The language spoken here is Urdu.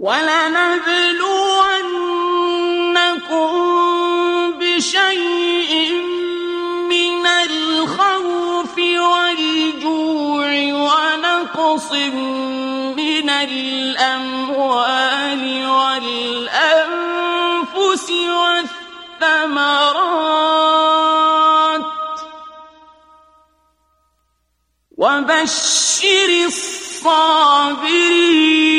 وَلَنَبْلُوَنَّكُمْ بِشَيْءٍ مِّنَ الْخَوْفِ وَالْجُوعِ وَنَقْصٍ مِّنَ الْأَمْوَالِ وَالْأَنفُسِ وَالثَّمَرَاتِ وَبَشِّرِ الصَّابِرِينَ